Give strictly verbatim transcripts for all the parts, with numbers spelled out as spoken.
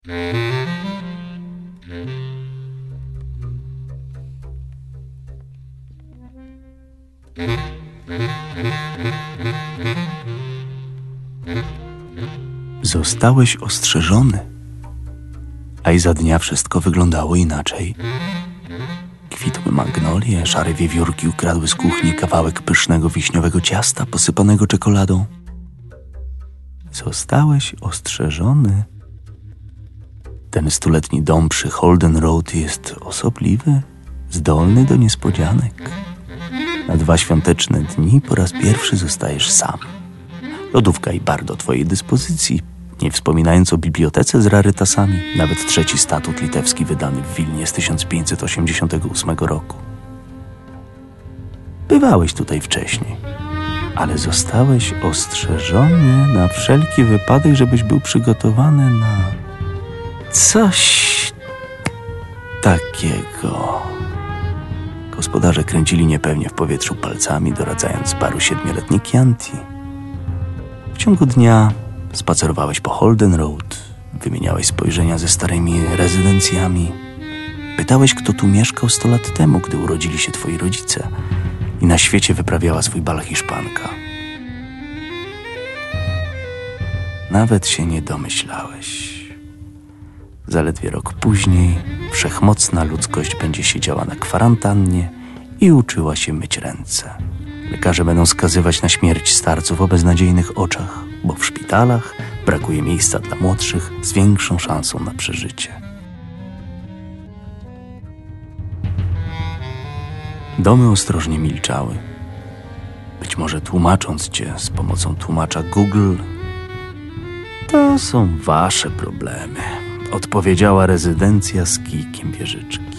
Zostałeś ostrzeżony, a i za dnia wszystko wyglądało inaczej. Kwitły magnolie, szare wiewiórki ukradły z kuchni kawałek pysznego wiśniowego ciasta posypanego czekoladą. Zostałeś ostrzeżony. Ten stuletni dom przy Holden Road jest osobliwy, zdolny do niespodzianek. Na dwa świąteczne dni po raz pierwszy zostajesz sam. Lodówka i bar do twojej dyspozycji, nie wspominając o bibliotece z rarytasami, nawet trzeci statut litewski wydany w Wilnie z tysiąc pięćset osiemdziesiątego ósmego roku. Bywałeś tutaj wcześniej, ale zostałeś ostrzeżony na wszelki wypadek, żebyś był przygotowany na coś takiego. Gospodarze kręcili niepewnie w powietrzu palcami, doradzając baru siedmioletniej Chianti. W ciągu dnia spacerowałeś po Holden Road, wymieniałeś spojrzenia ze starymi rezydencjami. Pytałeś, kto tu mieszkał sto lat temu, gdy urodzili się twoi rodzice i na świecie wyprawiała swój bal Hiszpanka. Nawet się nie domyślałeś. Zaledwie rok później wszechmocna ludzkość będzie siedziała na kwarantannie i uczyła się myć ręce. Lekarze będą skazywać na śmierć starców o beznadziejnych oczach, bo w szpitalach brakuje miejsca dla młodszych z większą szansą na przeżycie. Domy ostrożnie milczały. Być może tłumacząc cię z pomocą tłumacza Google. To są wasze problemy, odpowiedziała rezydencja z kijkiem wieżyczki.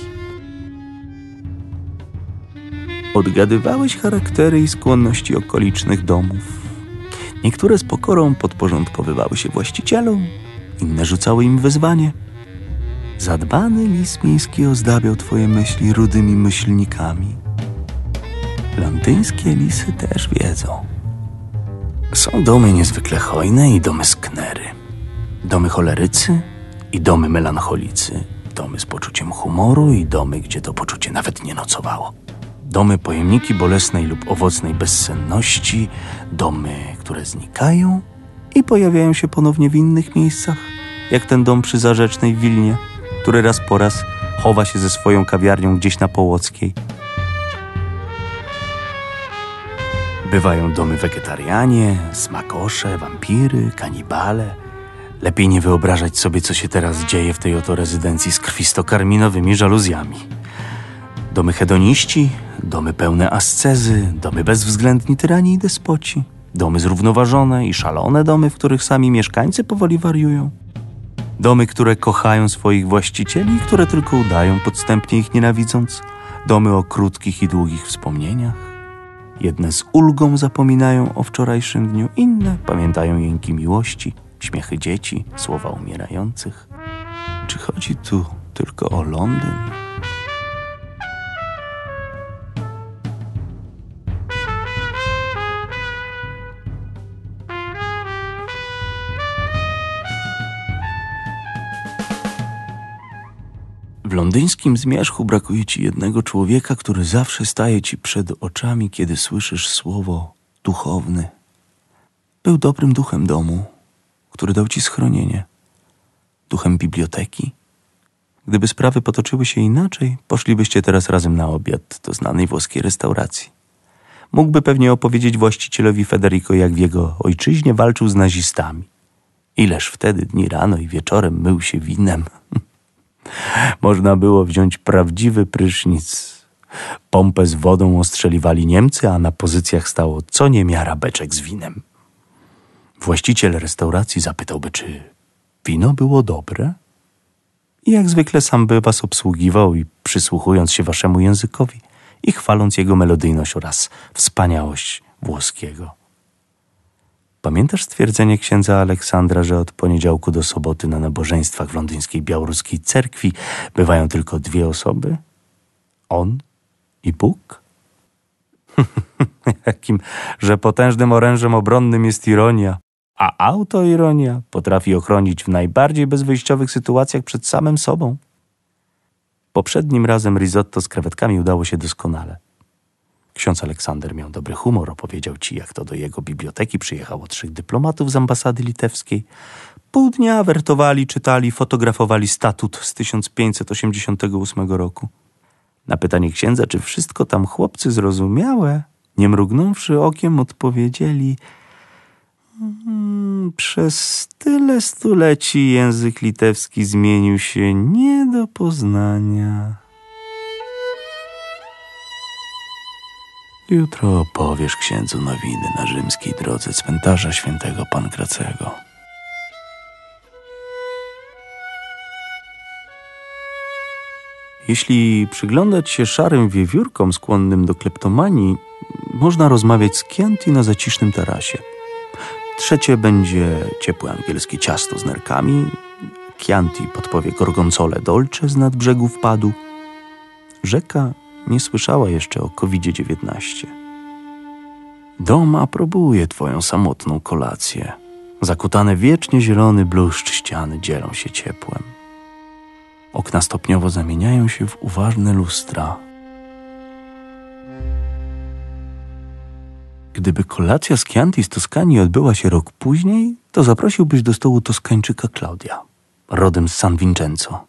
Odgadywałeś charaktery i skłonności okolicznych domów. Niektóre z pokorą podporządkowywały się właścicielom, inne rzucały im wyzwanie. Zadbany lis miejski ozdabiał twoje myśli rudymi myślnikami. Londyńskie lisy też wiedzą. Są domy niezwykle hojne i domy sknery. Domy cholerycy i domy melancholicy. Domy z poczuciem humoru i domy, gdzie to poczucie nawet nie nocowało. Domy pojemniki bolesnej lub owocnej bezsenności, domy, które znikają i pojawiają się ponownie w innych miejscach, jak ten dom przy Zarzecznej w Wilnie, który raz po raz chowa się ze swoją kawiarnią gdzieś na Połockiej. Bywają domy wegetarianie, smakosze, wampiry, kanibale. Lepiej nie wyobrażać sobie, co się teraz dzieje w tej oto rezydencji z krwisto-karminowymi żaluzjami. Domy hedoniści, domy pełne ascezy, domy bezwzględni tyrani i despoci, domy zrównoważone i szalone domy, w których sami mieszkańcy powoli wariują. Domy, które kochają swoich właścicieli i które tylko udają, podstępnie ich nienawidząc. Domy o krótkich i długich wspomnieniach. Jedne z ulgą zapominają o wczorajszym dniu, inne pamiętają jęki miłości, śmiechy dzieci, słowa umierających. Czy chodzi tu tylko o Londyn? W londyńskim zmierzchu brakuje ci jednego człowieka, który zawsze staje ci przed oczami, kiedy słyszysz słowo duchowny. Był dobrym duchem domu, który dał ci schronienie. Duchem biblioteki. Gdyby sprawy potoczyły się inaczej, poszlibyście teraz razem na obiad do znanej włoskiej restauracji. Mógłby pewnie opowiedzieć właścicielowi Federico, jak w jego ojczyźnie walczył z nazistami. Ileż wtedy dni rano i wieczorem mył się winem. Można było wziąć prawdziwy prysznic. Pompę z wodą ostrzeliwali Niemcy, a na pozycjach stało co niemiara beczek z winem. Właściciel restauracji zapytałby, czy wino było dobre? I jak zwykle sam by was obsługiwał i przysłuchując się waszemu językowi i chwaląc jego melodyjność oraz wspaniałość włoskiego. Pamiętasz stwierdzenie księdza Aleksandra, że od poniedziałku do soboty na nabożeństwach w londyńskiej białoruskiej cerkwi bywają tylko dwie osoby? On i Bóg? Jakim, że potężnym orężem obronnym jest ironia. A autoironia potrafi ochronić w najbardziej bezwyjściowych sytuacjach przed samym sobą. Poprzednim razem risotto z krewetkami udało się doskonale. Ksiądz Aleksander miał dobry humor, opowiedział ci, jak to do jego biblioteki przyjechało trzech dyplomatów z ambasady litewskiej. Pół dnia wertowali, czytali, fotografowali statut z tysiąc pięćset osiemdziesiątego ósmego roku. Na pytanie księdza, czy wszystko tam chłopcy zrozumiałe, nie mrugnąwszy okiem, odpowiedzieli: mm, przez tyle stuleci język litewski zmienił się nie do poznania. Jutro opowiesz księdzu nowiny na rzymskiej drodze cmentarza świętego Pankracego. Jeśli przyglądać się szarym wiewiórkom skłonnym do kleptomanii, można rozmawiać z Chianti na zacisznym tarasie. Trzecie będzie ciepłe angielskie ciasto z nerkami. Chianti podpowie gorgonzole dolce z nad brzegu wpadu. Rzeka nie słyszała jeszcze o kowidzie dziewiętnaście. Dom aprobuje twoją samotną kolację. Zakutane wiecznie zielony bluszcz ściany dzielą się ciepłem. Okna stopniowo zamieniają się w uważne lustra. Gdyby kolacja z Chianti z Toskanii odbyła się rok później, to zaprosiłbyś do stołu Toskańczyka Klaudia, rodem z San Vincenzo.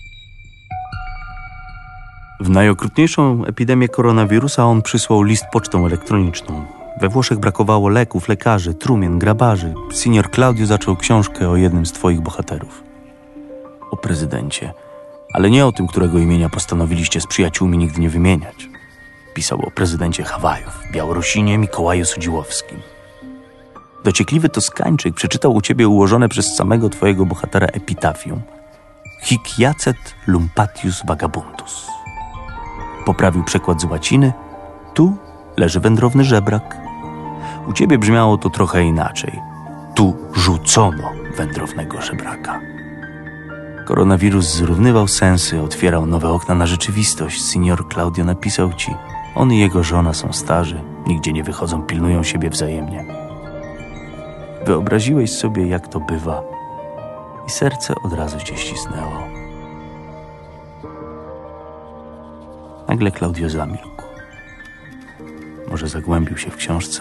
W najokrutniejszą epidemię koronawirusa on przysłał list pocztą elektroniczną. We Włoszech brakowało leków, lekarzy, trumien, grabarzy. Signor Claudio zaczął książkę o jednym z twoich bohaterów. O prezydencie, ale nie o tym, którego imienia postanowiliście z przyjaciółmi nigdy nie wymieniać. Pisał o prezydencie Hawajów, Białorusinie Mikołaju Sudziłowskim. Dociekliwy Toskańczyk przeczytał u ciebie ułożone przez samego twojego bohatera epitafium: Hic jacet lumpatius vagabundus. Poprawił przekład z łaciny: tu leży wędrowny żebrak. U ciebie brzmiało to trochę inaczej: tu rzucono wędrownego żebraka. Koronawirus zrównywał sensy, otwierał nowe okna na rzeczywistość. Signor Claudio napisał ci: on i jego żona są starzy, nigdzie nie wychodzą, pilnują siebie wzajemnie. Wyobraziłeś sobie, jak to bywa, i serce od razu cię ścisnęło. Nagle Claudio zamilkł. Może zagłębił się w książce?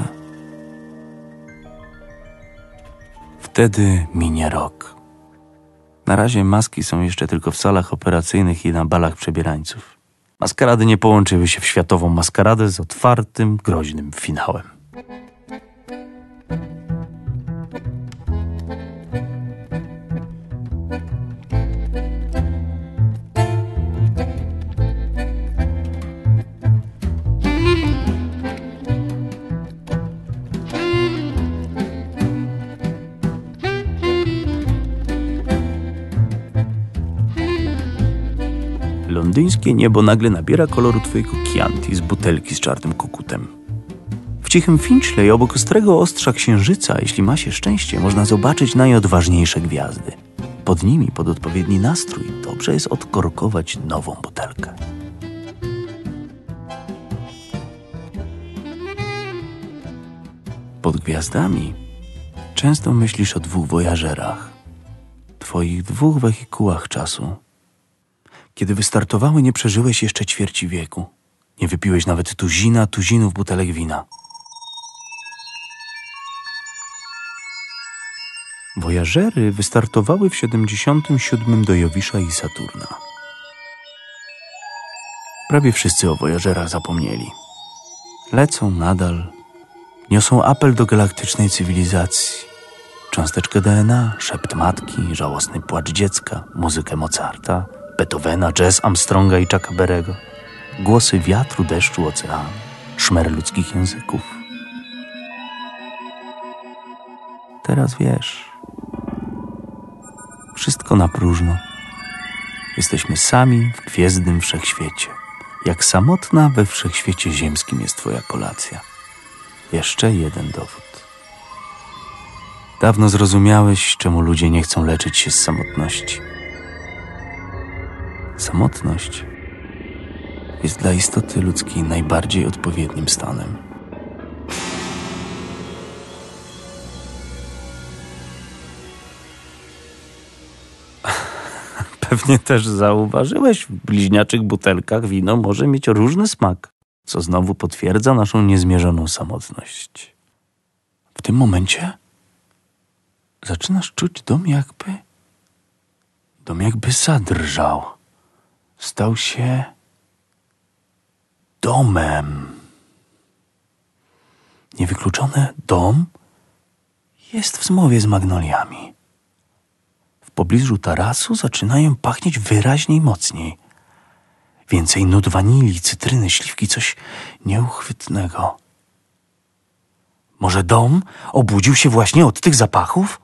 Wtedy minie rok. Na razie maski są jeszcze tylko w salach operacyjnych i na balach przebierańców. Maskarady nie połączyły się w światową maskaradę z otwartym, groźnym finałem. Londyńskie niebo nagle nabiera koloru twojego Chianti z butelki z czarnym kokutem. W cichym Finchley, obok ostrego ostrza księżyca, jeśli ma się szczęście, można zobaczyć najodważniejsze gwiazdy. Pod nimi, pod odpowiedni nastrój, dobrze jest odkorkować nową butelkę. Pod gwiazdami często myślisz o dwóch wojażerach, twoich dwóch wehikułach czasu. Kiedy wystartowały, nie przeżyłeś jeszcze ćwierci wieku. Nie wypiłeś nawet tuzina tuzinów butelek wina. Wojażery wystartowały w siedemdziesiątym siódmym do Jowisza i Saturna. Prawie wszyscy o wojażerach zapomnieli. Lecą nadal, niosą apel do galaktycznej cywilizacji. Cząsteczkę D N A, szept matki, żałosny płacz dziecka, muzykę Mozarta, Beethovena, jazz Armstronga i Chucka Berry'ego, głosy wiatru, deszczu, oceanu, szmer ludzkich języków. Teraz wiesz, wszystko na próżno. Jesteśmy sami w gwiezdnym wszechświecie. Jak samotna we wszechświecie ziemskim jest twoja kolacja. Jeszcze jeden dowód. Dawno zrozumiałeś, czemu ludzie nie chcą leczyć się z samotności. Samotność jest dla istoty ludzkiej najbardziej odpowiednim stanem. Pewnie też zauważyłeś, w bliźniaczych butelkach wino może mieć różny smak, co znowu potwierdza naszą niezmierzoną samotność. W tym momencie zaczynasz czuć dom jakby... Dom jakby zadrżał. Stał się domem. Niewykluczone dom jest w zmowie z magnoliami. W pobliżu tarasu zaczynają pachnieć wyraźniej mocniej. Więcej nut wanilii, cytryny, śliwki, coś nieuchwytnego. Może dom obudził się właśnie od tych zapachów?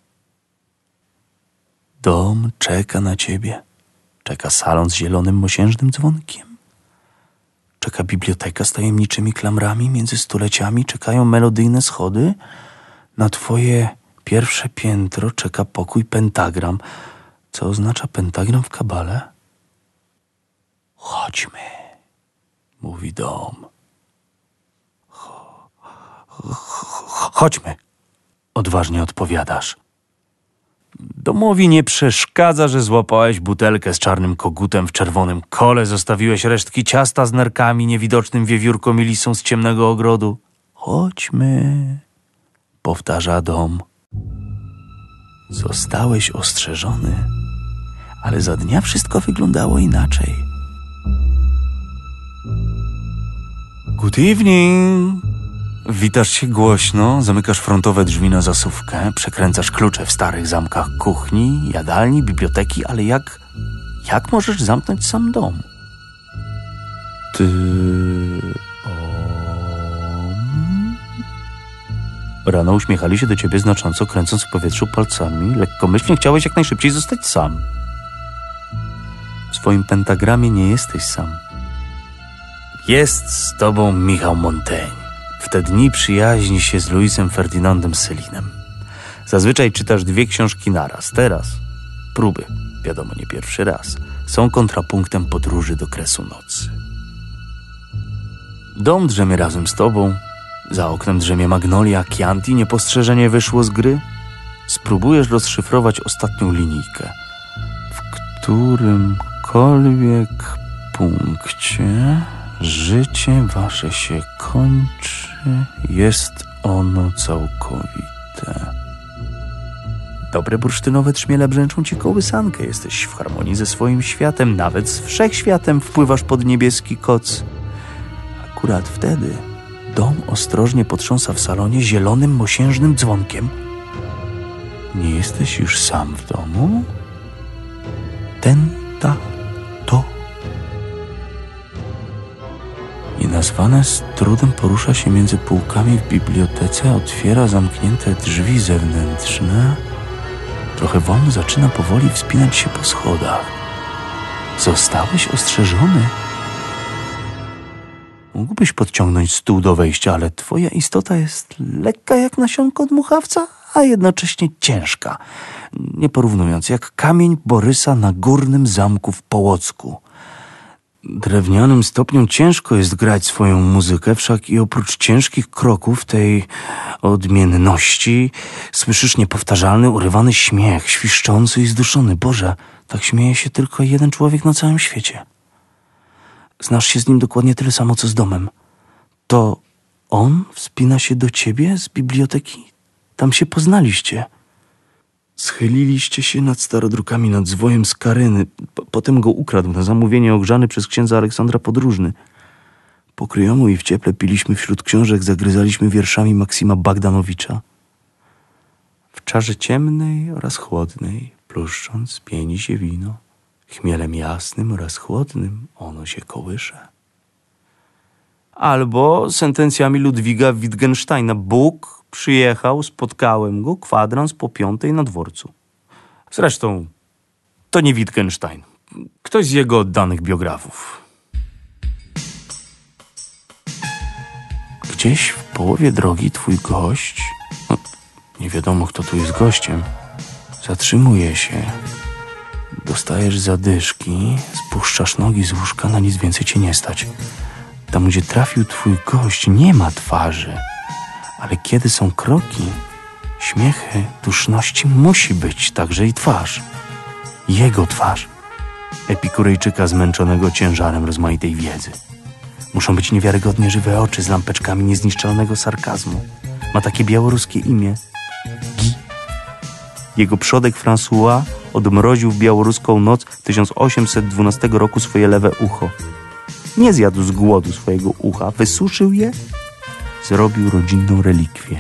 Dom czeka na ciebie. Czeka salon z zielonym mosiężnym dzwonkiem. Czeka biblioteka z tajemniczymi klamrami między stuleciami. Czekają melodyjne schody. Na twoje pierwsze piętro czeka pokój pentagram. Co oznacza pentagram w kabale? Chodźmy, mówi dom. Cho- cho- Chodźmy, odważnie odpowiadasz. Domowi nie przeszkadza, że złapałeś butelkę z czarnym kogutem w czerwonym kole, zostawiłeś resztki ciasta z nerkami, niewidocznym wiewiórkom i lisą z ciemnego ogrodu. Chodźmy, powtarza dom. Zostałeś ostrzeżony, ale za dnia wszystko wyglądało inaczej. Good evening! Witasz się głośno, zamykasz frontowe drzwi na zasuwkę, przekręcasz klucze w starych zamkach kuchni, jadalni, biblioteki, ale jak... jak możesz zamknąć sam dom? Ty... om... Rano uśmiechali się do ciebie znacząco, kręcąc w powietrzu palcami. Lekkomyślnie chciałeś jak najszybciej zostać sam. W swoim pentagramie nie jesteś sam. Jest z tobą Michał Montaigne. W te dni przyjaźni się z Luisem Ferdynandem Céline'em. Zazwyczaj czytasz dwie książki naraz. Teraz próby, wiadomo nie pierwszy raz, są kontrapunktem podróży do kresu nocy. Dom drzemie razem z tobą. Za oknem drzemie magnolia, Chianti niepostrzeżenie wyszło z gry. Spróbujesz rozszyfrować ostatnią linijkę. W którymkolwiek punkcie życie wasze się kończy, jest ono całkowite. Dobre bursztynowe trzmiele brzęczą ci kołysankę. Jesteś w harmonii ze swoim światem, nawet z wszechświatem wpływasz pod niebieski koc. Akurat wtedy dom ostrożnie potrząsa w salonie zielonym, mosiężnym dzwonkiem. Nie jesteś już sam w domu? Ten, ta, to. Nienazwane z trudem porusza się między półkami w bibliotece, otwiera zamknięte drzwi zewnętrzne. Trochę wolno zaczyna powoli wspinać się po schodach. Zostałeś ostrzeżony. Mógłbyś podciągnąć stół do wejścia, ale twoja istota jest lekka jak nasionko dmuchawca, a jednocześnie ciężka. Nie porównując, jak kamień Borysa na górnym zamku w Połocku. Drewnianym stopniom ciężko jest grać swoją muzykę, wszak i oprócz ciężkich kroków tej odmienności słyszysz niepowtarzalny, urywany śmiech, świszczący i zduszony. Boże, tak śmieje się tylko jeden człowiek na całym świecie. Znasz się z nim dokładnie tyle samo, co z domem. To on wspina się do ciebie z biblioteki? Tam się poznaliście. Schyliliście się nad starodrukami, nad zwojem z Karyny. P- potem go ukradł na zamówienie ogrzany przez księdza Aleksandra Podróżny. Po kryjomu i w cieple piliśmy wśród książek, zagryzaliśmy wierszami Maksima Bagdanowicza. W czarze ciemnej oraz chłodnej, pluszcząc, pieni się wino. Chmielem jasnym oraz chłodnym ono się kołysze. Albo sentencjami Ludwiga Wittgensteina. Bóg przyjechał, spotkałem go, kwadrans po piątej na dworcu. Zresztą to nie Wittgenstein. Ktoś z jego oddanych biografów. Gdzieś w połowie drogi twój gość, no, nie wiadomo kto tu jest gościem, zatrzymuje się. Dostajesz zadyszki, spuszczasz nogi z łóżka, na nic więcej cię nie stać. Tam, gdzie trafił twój gość, nie ma twarzy. Ale kiedy są kroki, śmiechy, duszności, musi być także i twarz. Jego twarz. Epikurejczyka zmęczonego ciężarem rozmaitej wiedzy. Muszą być niewiarygodnie żywe oczy z lampeczkami niezniszczalnego sarkazmu. Ma takie białoruskie imię. Guy. Jego przodek François odmroził w białoruską noc tysiąc osiemset dwunastego roku swoje lewe ucho. Nie zjadł z głodu swojego ucha, wysuszył je, zrobił rodzinną relikwię.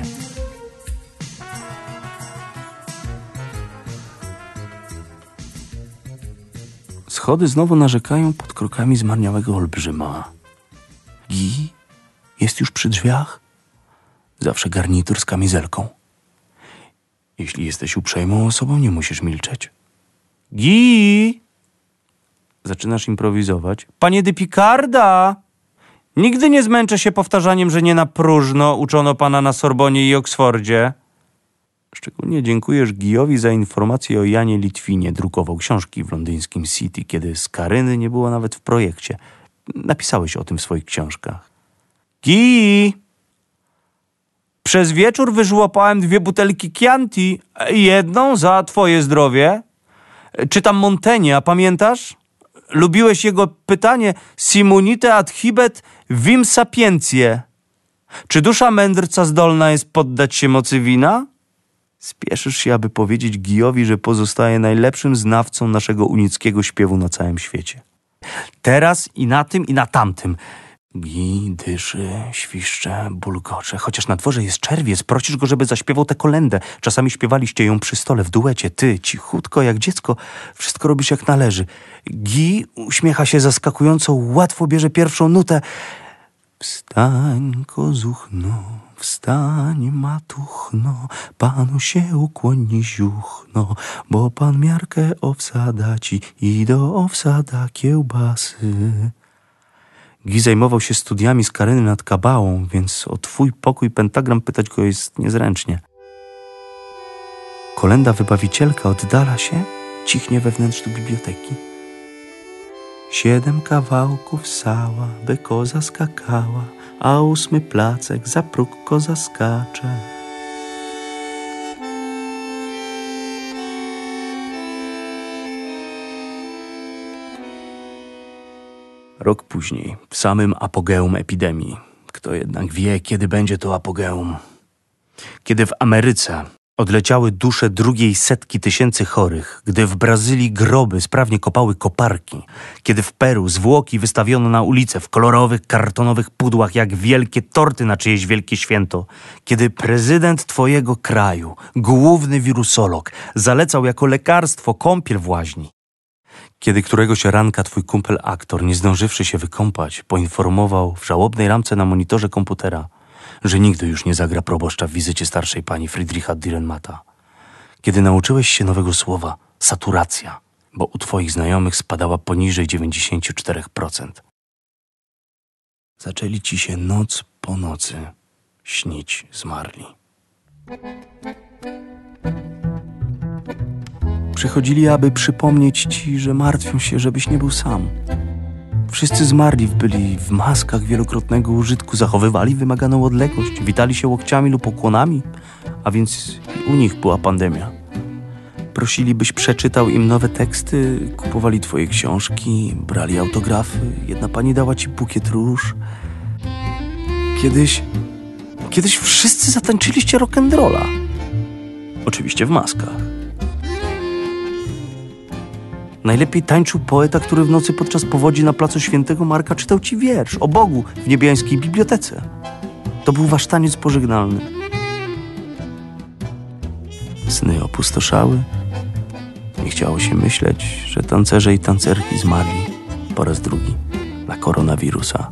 Schody znowu narzekają pod krokami zmarniałego olbrzyma. Guy jest już przy drzwiach. Zawsze garnitur z kamizelką. Jeśli jesteś uprzejmą osobą, nie musisz milczeć. Guy! Zaczynasz improwizować. Panie de Picarda! Nigdy nie zmęczę się powtarzaniem, że nie na próżno uczono pana na Sorbonie i Oksfordzie. Szczególnie dziękujesz Guyowi za informację o Janie Litwinie. Drukował książki w londyńskim City, kiedy Skaryny nie było nawet w projekcie. Napisałeś o tym w swoich książkach. Guy! Przez wieczór wyżłopałem dwie butelki Chianti. Jedną za twoje zdrowie. Czytam Montaigne, a pamiętasz? Lubiłeś jego pytanie Simunite adhibet vim sapientiae. Czy dusza mędrca zdolna jest poddać się mocy wina? Spieszysz się, aby powiedzieć Guyowi, że pozostaje najlepszym znawcą naszego unickiego śpiewu na całym świecie. Teraz i na tym, i na tamtym. Guy dyszy, świszcze, bulgocze. Chociaż na dworze jest czerwiec, prosisz go, żeby zaśpiewał tę kolędę. Czasami śpiewaliście ją przy stole w duecie. Ty, cichutko, jak dziecko, wszystko robisz jak należy. Guy uśmiecha się zaskakująco, łatwo bierze pierwszą nutę. Wstań, kozuchno, wstań, matuchno, panu się ukłoni ziuchno, bo pan miarkę owsada ci i do owsada kiełbasy. Guy zajmował się studiami Skaryny nad Kabałą, więc o twój pokój pentagram pytać go jest niezręcznie. Kolęda wybawicielka oddala się, cichnie we wnętrzu biblioteki. Siedem kawałków sała, by koza skakała, a ósmy placek za próg koza skacze. Rok później, w samym apogeum epidemii. Kto jednak wie, kiedy będzie to apogeum? Kiedy w Ameryce odleciały dusze drugiej setki tysięcy chorych, gdy w Brazylii groby sprawnie kopały koparki, kiedy w Peru zwłoki wystawiono na ulicę w kolorowych, kartonowych pudłach jak wielkie torty na czyjeś wielkie święto, kiedy prezydent twojego kraju, główny wirusolog, zalecał jako lekarstwo kąpiel w łaźni, kiedy któregoś ranka twój kumpel aktor, nie zdążywszy się wykąpać, poinformował w żałobnej ramce na monitorze komputera, że nigdy już nie zagra proboszcza w wizycie starszej pani Friedricha Dürrenmatta. Kiedy nauczyłeś się nowego słowa saturacja, bo u twoich znajomych spadała poniżej dziewięćdziesiąt cztery procent. Zaczęli ci się noc po nocy śnić zmarli. Przychodzili, aby przypomnieć ci, że martwią się, żebyś nie był sam. Wszyscy zmarli byli w maskach wielokrotnego użytku, zachowywali wymaganą odległość, witali się łokciami lub ukłonami, a więc i u nich była pandemia. Prosili, byś przeczytał im nowe teksty, kupowali twoje książki, brali autografy. Jedna pani dała ci bukiet róż. Kiedyś, kiedyś wszyscy zatańczyliście rock'n'rolla. Oczywiście w maskach. Najlepiej tańczył poeta, który w nocy podczas powodzi na placu Świętego Marka czytał ci wiersz o Bogu w niebiańskiej bibliotece. To był wasz taniec pożegnalny. Sny opustoszały. Nie chciało się myśleć, że tancerze i tancerki zmarli po raz drugi na koronawirusa.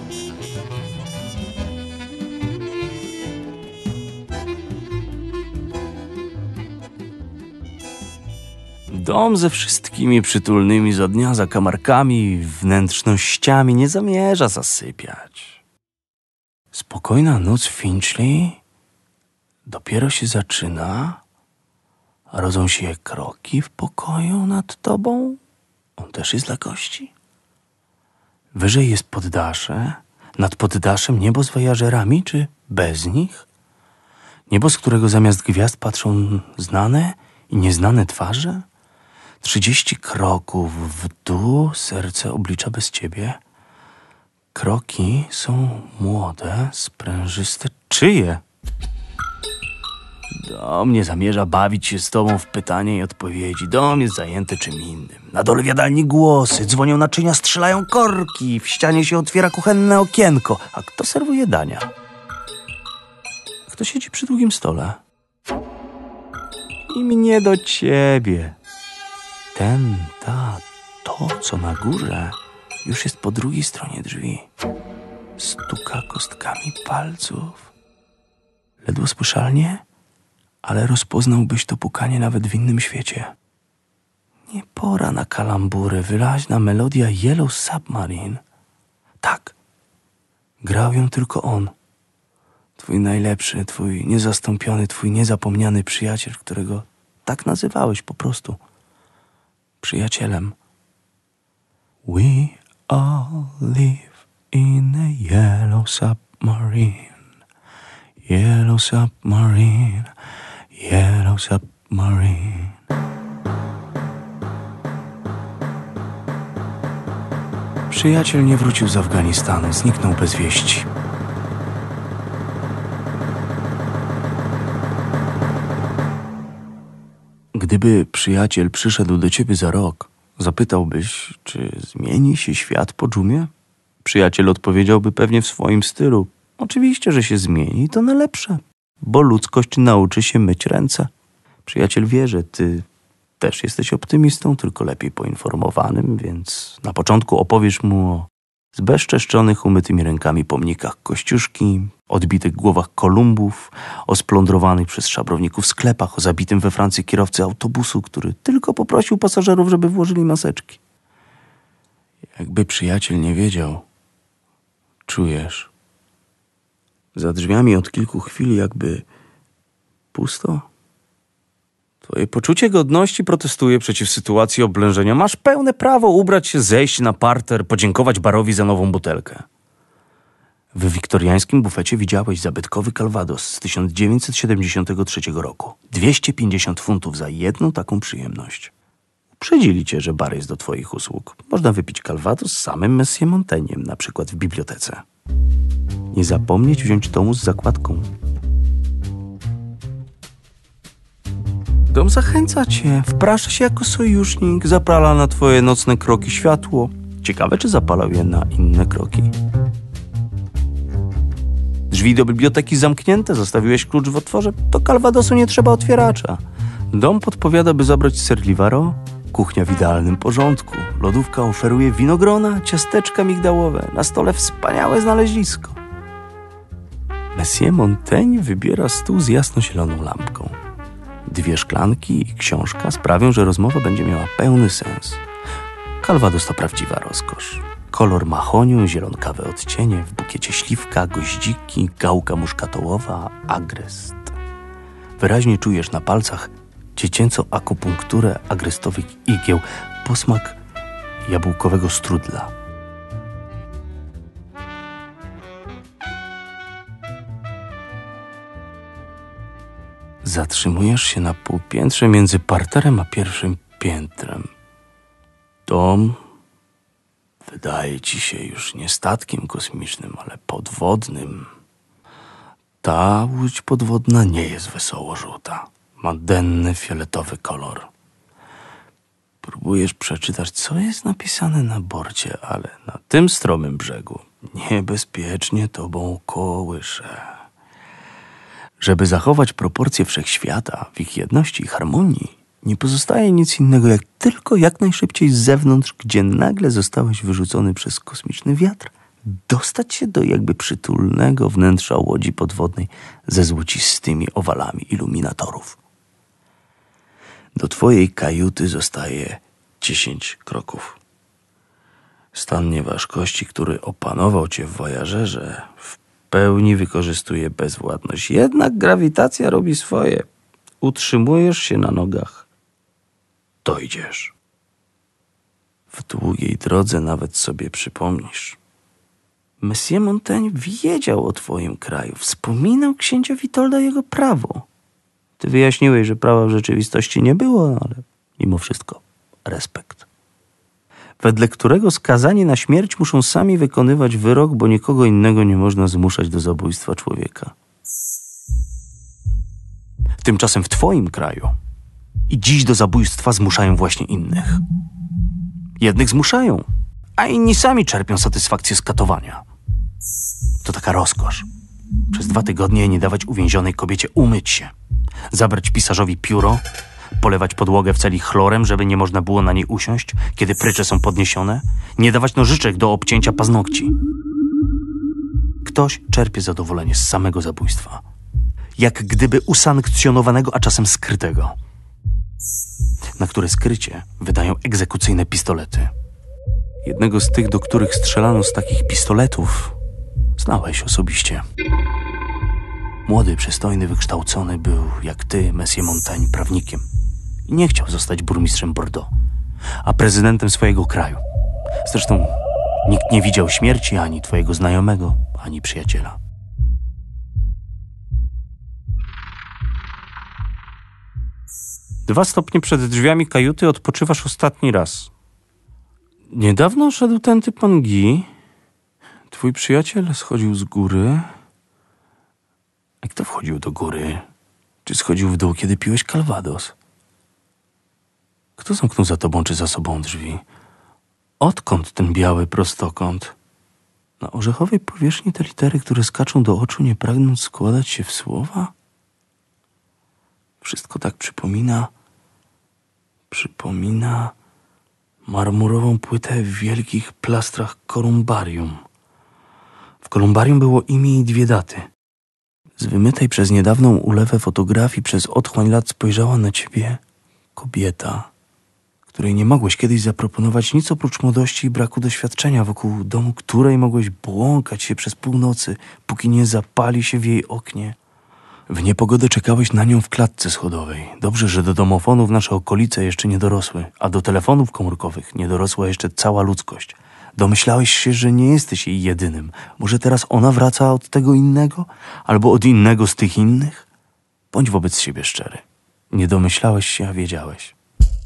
Dom ze wszystkimi przytulnymi za dnia zakamarkami, wnętrznościami nie zamierza zasypiać. Spokojna noc w Finchley dopiero się zaczyna, a rodzą się kroki w pokoju nad tobą. On też jest dla gości. Wyżej jest poddasze, nad poddaszem niebo z wojażerami, czy bez nich? Niebo, z którego zamiast gwiazd patrzą znane i nieznane twarze? Trzydzieści kroków w dół, serce oblicza bez ciebie. Kroki są młode, sprężyste. Czyje? Dom nie zamierza bawić się z tobą w pytanie i odpowiedzi. Dom jest zajęty czym innym. Na dole w jadalni głosy, dzwonią naczynia, strzelają korki. W ścianie się otwiera kuchenne okienko. A kto serwuje dania? Kto siedzi przy długim stole? I mnie do ciebie. Ten, ta, to, co na górze, już jest po drugiej stronie drzwi. Stuka kostkami palców. Ledwo słyszalnie, ale rozpoznałbyś to pukanie nawet w innym świecie. Nie pora na kalambury, wyraźna melodia Yellow Submarine. Tak, grał ją tylko on. Twój najlepszy, twój niezastąpiony, twój niezapomniany przyjaciel, którego tak nazywałeś po prostu. Przyjacielem. We all live in a yellow submarine. Yellow submarine. Yellow submarine. Przyjaciel nie wrócił z Afganistanu, zniknął bez wieści. Gdyby przyjaciel przyszedł do ciebie za rok, zapytałbyś, czy zmieni się świat po dżumie? Przyjaciel odpowiedziałby pewnie w swoim stylu. Oczywiście, że się zmieni i to na lepsze, bo ludzkość nauczy się myć ręce. Przyjaciel wie, że ty też jesteś optymistą, tylko lepiej poinformowanym, więc na początku opowiesz mu o zbezczeszczonych, umytymi rękami pomnikach Kościuszki, odbitych głowach Kolumbów, o splądrowanych przez szabrowników sklepach, o zabitym we Francji kierowcy autobusu, który tylko poprosił pasażerów, żeby włożyli maseczki. Jakby przyjaciel nie wiedział, czujesz. Za drzwiami od kilku chwil jakby pusto. Twoje poczucie godności protestuje przeciw sytuacji oblężenia. Masz pełne prawo ubrać się, zejść na parter, podziękować barowi za nową butelkę. W wiktoriańskim bufecie widziałeś zabytkowy Calvados z tysiąc dziewięćset siedemdziesiątego trzeciego roku. dwieście pięćdziesiąt funtów za jedną taką przyjemność. Uprzedzili cię, że bar jest do twoich usług. Można wypić Calvados z samym Monsieur Montaignem, na przykład w bibliotece. Nie zapomnieć wziąć tomu z zakładką. Dom zachęca cię, wprasza się jako sojusznik, zapala na twoje nocne kroki światło. Ciekawe, czy zapalał je na inne kroki. Drzwi do biblioteki zamknięte, zostawiłeś klucz w otworze, to Calvadosu nie trzeba otwieracza. Dom podpowiada, by zabrać serliwaro, kuchnia w idealnym porządku. Lodówka oferuje winogrona, ciasteczka migdałowe, na stole wspaniałe znalezisko. Monsieur Montaigne wybiera stół z jasno-zieloną lampką. Dwie szklanki i książka sprawią, że rozmowa będzie miała pełny sens. Calvados to prawdziwa rozkosz. Kolor mahoniu, zielonkawe odcienie, w bukiecie śliwka, goździki, gałka muszkatołowa, agrest. Wyraźnie czujesz na palcach dziecięcą akupunkturę agrestowych igieł, posmak jabłkowego strudla. Zatrzymujesz się na półpiętrze między parterem a pierwszym piętrem. Dom wydaje ci się już nie statkiem kosmicznym, ale podwodnym. Ta łódź podwodna nie jest wesoło żółta. Ma denny, fioletowy kolor. Próbujesz przeczytać, co jest napisane na borcie, ale na tym stromym brzegu niebezpiecznie tobą kołysze. Żeby zachować proporcje wszechświata w ich jedności i harmonii, nie pozostaje nic innego, jak tylko jak najszybciej z zewnątrz, gdzie nagle zostałeś wyrzucony przez kosmiczny wiatr, dostać się do jakby przytulnego wnętrza łodzi podwodnej ze złocistymi owalami iluminatorów. Do twojej kajuty zostaje dziesięć kroków. Stan nieważkości, który opanował cię w wojażerze, w pełni wykorzystuje bezwładność. Jednak grawitacja robi swoje. Utrzymujesz się na nogach. Dojdziesz. W długiej drodze nawet sobie przypomnisz. Monsieur Montaigne wiedział o twoim kraju. Wspominał księcia Witolda jego prawo. Ty wyjaśniłeś, że prawa w rzeczywistości nie było, ale mimo wszystko respekt. Wedle którego skazani na śmierć muszą sami wykonywać wyrok, bo nikogo innego nie można zmuszać do zabójstwa człowieka. Tymczasem w twoim kraju i dziś do zabójstwa zmuszają właśnie innych. Jednych zmuszają, a inni sami czerpią satysfakcję z katowania. To taka rozkosz. Przez dwa tygodnie nie dawać uwięzionej kobiecie umyć się, zabrać pisarzowi pióro, polewać podłogę w celi chlorem, żeby nie można było na niej usiąść, kiedy prycze są podniesione, nie dawać nożyczek do obcięcia paznokci. Ktoś czerpie zadowolenie z samego zabójstwa. Jak gdyby usankcjonowanego, a czasem skrytego, na które skrycie wydają egzekucyjne pistolety. Jednego z tych, do których strzelano z takich pistoletów, znałeś osobiście. Młody, przystojny, wykształcony był, jak ty, Monsieur Montaigne, prawnikiem. I nie chciał zostać burmistrzem Bordeaux, a prezydentem swojego kraju. Zresztą nikt nie widział śmierci ani twojego znajomego, ani przyjaciela. Dwa stopnie przed drzwiami kajuty odpoczywasz ostatni raz. Niedawno szedł tędy pan Guy. Twój przyjaciel schodził z góry. A kto wchodził do góry? Czy schodził w dół, kiedy piłeś Calvados? Kto zamknął za tobą czy za sobą drzwi? Odkąd ten biały prostokąt? Na orzechowej powierzchni te litery, które skaczą do oczu, nie pragnąc składać się w słowa? Wszystko tak przypomina... Przypomina... marmurową płytę w wielkich plastrach kolumbarium. W kolumbarium było imię i dwie daty. Z wymytej przez niedawną ulewę fotografii przez otchłań lat spojrzała na ciebie kobieta, której nie mogłeś kiedyś zaproponować nic oprócz młodości i braku doświadczenia, wokół domu której mogłeś błąkać się przez północy, póki nie zapali się w jej oknie. W niepogodę czekałeś na nią w klatce schodowej. Dobrze, że do domofonów nasze okolice jeszcze nie dorosły, a do telefonów komórkowych nie dorosła jeszcze cała ludzkość. Domyślałeś się, że nie jesteś jej jedynym. Może teraz ona wraca od tego innego? Albo od innego z tych innych? Bądź wobec siebie szczery. Nie domyślałeś się, a wiedziałeś.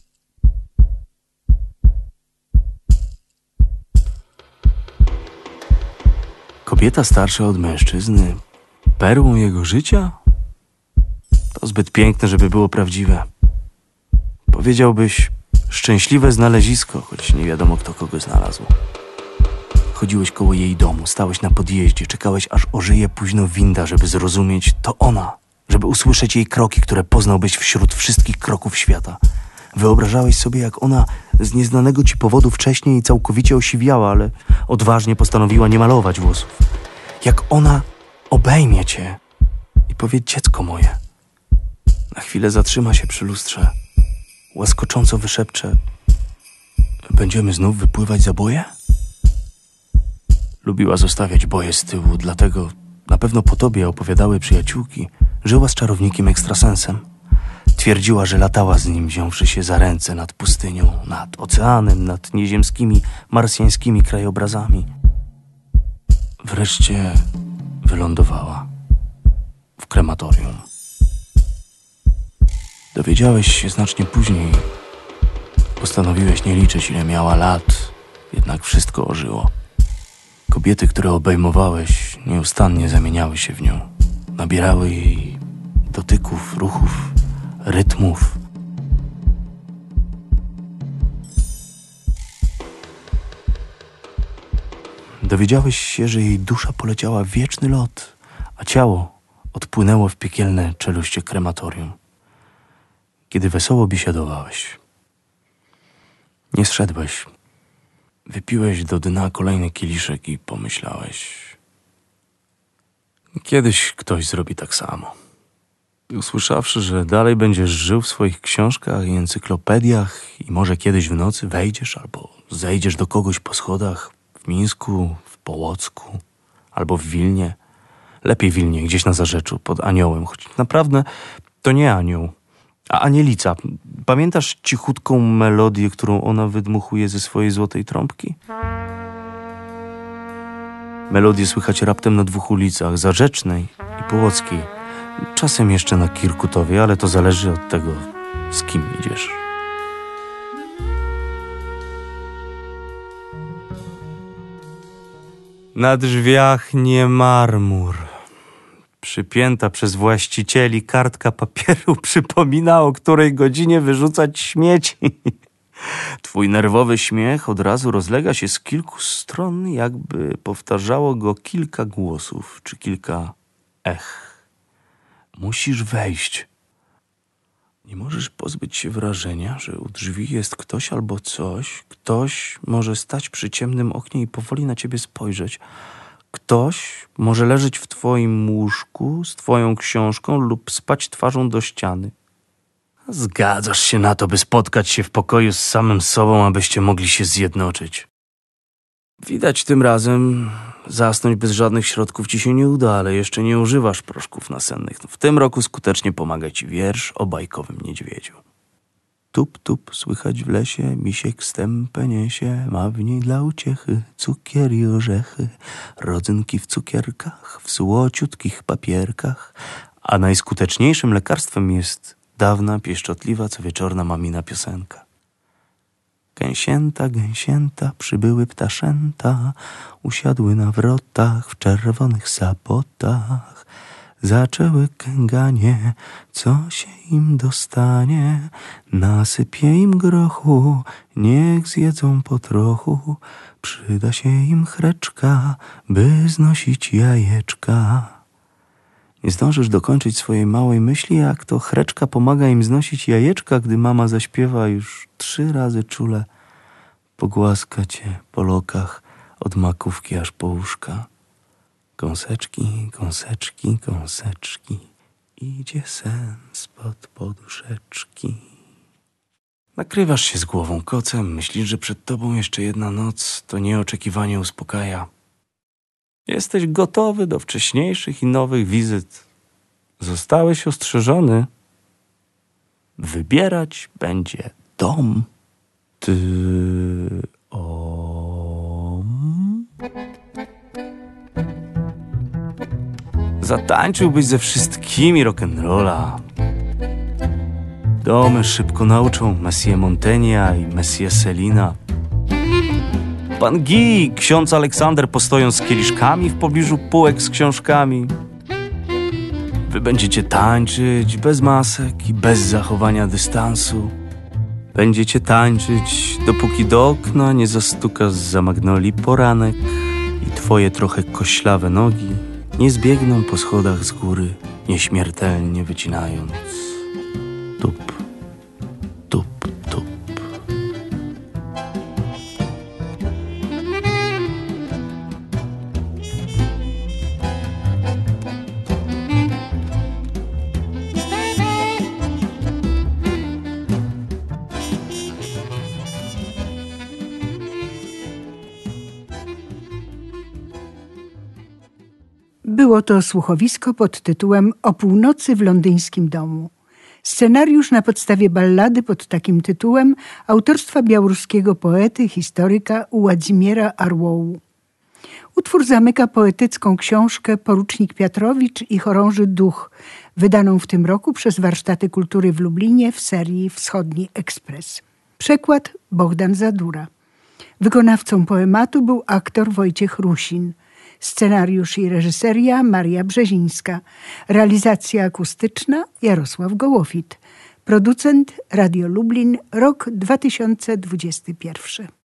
Kobieta starsza od mężczyzny, perłą jego życia? To zbyt piękne, żeby było prawdziwe. Powiedziałbyś, szczęśliwe znalezisko, choć nie wiadomo, kto kogo znalazł. Chodziłeś koło jej domu, stałeś na podjeździe, czekałeś, aż ożyje późno winda, żeby zrozumieć, to ona, żeby usłyszeć jej kroki, które poznałbyś wśród wszystkich kroków świata. Wyobrażałeś sobie, jak ona z nieznanego ci powodu wcześniej całkowicie osiwiała, ale odważnie postanowiła nie malować włosów. Jak ona obejmie cię i powie: dziecko moje. Na chwilę zatrzyma się przy lustrze, łaskocząco wyszepcze: będziemy znów wypływać za boje? Lubiła zostawiać boje z tyłu, dlatego na pewno po tobie opowiadały przyjaciółki. Żyła z czarownikiem ekstrasensem. Twierdziła, że latała z nim, wziąwszy się za ręce nad pustynią, nad oceanem, nad nieziemskimi, marsjańskimi krajobrazami. Wreszcie wylądowała w krematorium. Dowiedziałeś się znacznie później. Postanowiłeś nie liczyć, ile miała lat, jednak wszystko ożyło. Kobiety, które obejmowałeś, nieustannie zamieniały się w nią. Nabierały jej dotyków, ruchów, rytmów. Dowiedziałeś się, że jej dusza poleciała w wieczny lot, a ciało odpłynęło w piekielne czeluście krematorium. Kiedy wesoło biesiadowałeś, nie zszedłeś. Wypiłeś do dna kolejny kieliszek i pomyślałeś: kiedyś ktoś zrobi tak samo. Usłyszawszy, że dalej będziesz żył w swoich książkach i encyklopediach i może kiedyś w nocy wejdziesz albo zejdziesz do kogoś po schodach w Mińsku, w Połocku albo w Wilnie, lepiej w Wilnie, gdzieś na Zarzeczu, pod aniołem, choć naprawdę to nie anioł, a anielica. Pamiętasz cichutką melodię, którą ona wydmuchuje ze swojej złotej trąbki? Melodię słychać raptem na dwóch ulicach, Zarzecznej i Połockiej. Czasem jeszcze na Kirkutowie, ale to zależy od tego, z kim idziesz. Na drzwiach nie marmur. Przypięta przez właścicieli kartka papieru przypomina, o której godzinie wyrzucać śmieci. Twój nerwowy śmiech od razu rozlega się z kilku stron, jakby powtarzało go kilka głosów czy kilka ech. Musisz wejść. Nie możesz pozbyć się wrażenia, że u drzwi jest ktoś albo coś. Ktoś może stać przy ciemnym oknie i powoli na ciebie spojrzeć. Ktoś może leżeć w twoim łóżku z twoją książką lub spać twarzą do ściany. Zgadzasz się na to, by spotkać się w pokoju z samym sobą, abyście mogli się zjednoczyć. Widać, tym razem zasnąć bez żadnych środków ci się nie uda, ale jeszcze nie używasz proszków nasennych. W tym roku skutecznie pomaga ci wiersz o bajkowym niedźwiedziu. Tup, tup, słychać w lesie, misiek stępę niesie, ma w niej dla uciechy cukier i orzechy, rodzynki w cukierkach, w słociutkich papierkach, a najskuteczniejszym lekarstwem jest dawna, pieszczotliwa, co wieczorna mamina piosenka. Gęsięta, gęsięta, przybyły ptaszęta, usiadły na wrotach w czerwonych sapotach. Zaczęły kęganie, co się im dostanie, nasypie im grochu, niech zjedzą po trochu, przyda się im chreczka, by znosić jajeczka. Nie zdążysz dokończyć swojej małej myśli, jak to chreczka pomaga im znosić jajeczka, gdy mama zaśpiewa już trzy razy czule. Pogłaska cię po lokach od makówki aż po łóżka. Kąseczki, kąseczki, kąseczki, idzie sen spod poduszeczki. Nakrywasz się z głową kocem, myślisz, że przed tobą jeszcze jedna noc, to nieoczekiwanie uspokaja. Jesteś gotowy do wcześniejszych i nowych wizyt. Zostałeś ostrzeżony. Wybierać będzie dom. Ty... om... Zatańczyłbyś ze wszystkimi rock'n'rolla. Domy szybko nauczą Messie Montaigne i Messie Selina. Pan Guy i ksiądz Aleksander postoją z kieliszkami w pobliżu półek z książkami. Wy będziecie tańczyć bez masek i bez zachowania dystansu. Będziecie tańczyć, dopóki do okna nie zastuka zza magnolii poranek i twoje trochę koślawe nogi nie zbiegną po schodach z góry, nieśmiertelnie wycinając tup, tup, tup. Było to słuchowisko pod tytułem O północy w londyńskim domu. Scenariusz na podstawie ballady pod takim tytułem autorstwa białoruskiego poety, historyka Władimira Arłołu. Utwór zamyka poetycką książkę Porucznik Piotrowicz i chorąży duch, wydaną w tym roku przez Warsztaty Kultury w Lublinie w serii Wschodni Ekspres. Przekład Bogdan Zadura. Wykonawcą poematu był aktor Wojciech Rusin. Scenariusz i reżyseria Maria Brzezińska. Realizacja akustyczna Jarosław Gołofit. Producent Radio Lublin, rok dwa tysiące dwudziesty pierwszy.